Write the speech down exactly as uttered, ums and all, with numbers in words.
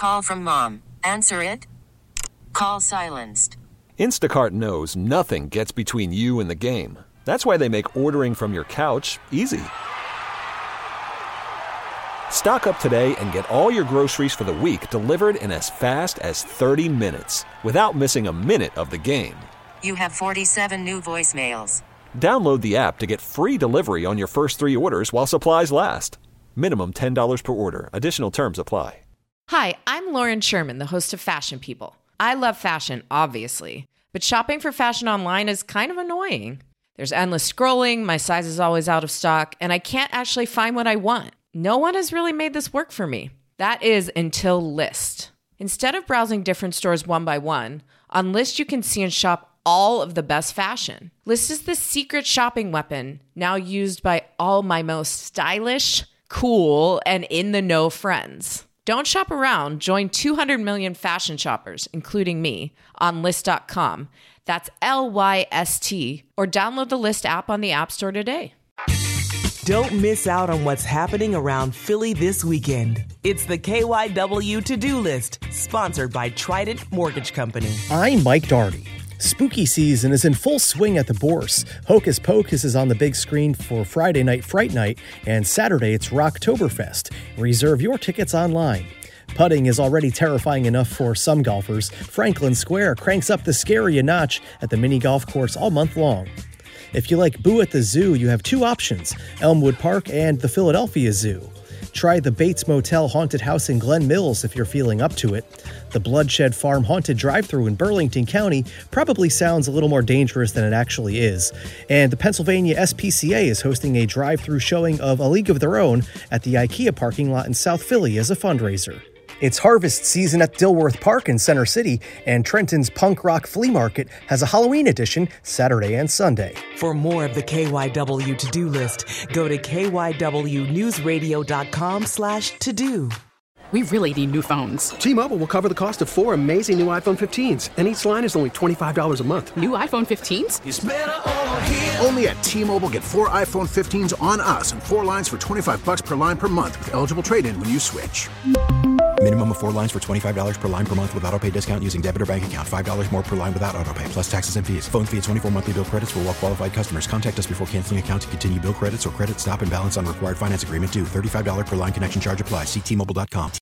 call from mom. Answer it. Call silenced. Instacart knows nothing gets between you and the game. That's why they make ordering from your couch easy. Stock up today and get all your groceries for the week delivered in as fast as thirty minutes without missing a minute of the game. You have forty-seven new voicemails. Download the app to get free delivery on your first three orders while supplies last. Minimum ten dollars per order. Additional terms apply. Hi, I'm Lauren Sherman, the host of Fashion People. I love fashion, obviously, but shopping for fashion online is kind of annoying. There's endless scrolling, my size is always out of stock, and I can't actually find what I want. No one has really made this work for me. That is until Lyst. Instead of browsing different stores one by one, on Lyst you can see and shop all of the best fashion. Lyst is the secret shopping weapon now used by all my most stylish, cool, and in-the-know friends. Don't shop around. Join two hundred million fashion shoppers, including me, on Lyst dot com. That's L Y S T, or download the Lyst app on the App Store today. Don't miss out on what's happening around Philly this weekend. It's the K Y W To-Do List, sponsored by Trident Mortgage Company. I'm Mike Daugherty. Spooky season is in full swing at the Bourse. Hocus Pocus is on the big screen for Friday Night Fright Night, and Saturday it's Rocktoberfest. Reserve your tickets online. Putting is already terrifying enough for some golfers. Franklin Square cranks up the scary a notch at the mini golf course all month long. If you like Boo at the Zoo, you have two options, Elmwood Park and the Philadelphia Zoo. Try the Bates Motel Haunted House in Glen Mills if you're feeling up to it. The Bloodshed Farm Haunted Drive-Thru in Burlington County probably sounds a little more dangerous than it actually is. And the Pennsylvania S P C A is hosting a drive-thru showing of A League of Their Own at the IKEA parking lot in South Philly as a fundraiser. It's harvest season at Dilworth Park in Center City, and Trenton's Punk Rock Flea Market has a Halloween edition Saturday and Sunday. For more of the K Y W To-Do List, go to K Y W news radio dot com slash to-do. We really need new phones. T-Mobile will cover the cost of four amazing new iPhone fifteens, and each line is only twenty-five dollars a month. New iPhone fifteens? It's better over here. Only at T-Mobile, get four iPhone fifteens on us and four lines for twenty-five dollars per line per month with eligible trade-in when you switch. Minimum of four lines for twenty-five dollars per line per month with autopay discount using debit or bank account. five dollars more per line without autopay, plus taxes and fees. Phone fee at twenty-four monthly bill credits for well-qualified customers. Contact us before canceling account to continue bill credits or credit stop and balance on required finance agreement due. thirty-five dollars per line connection charge applies. See T Mobile dot com.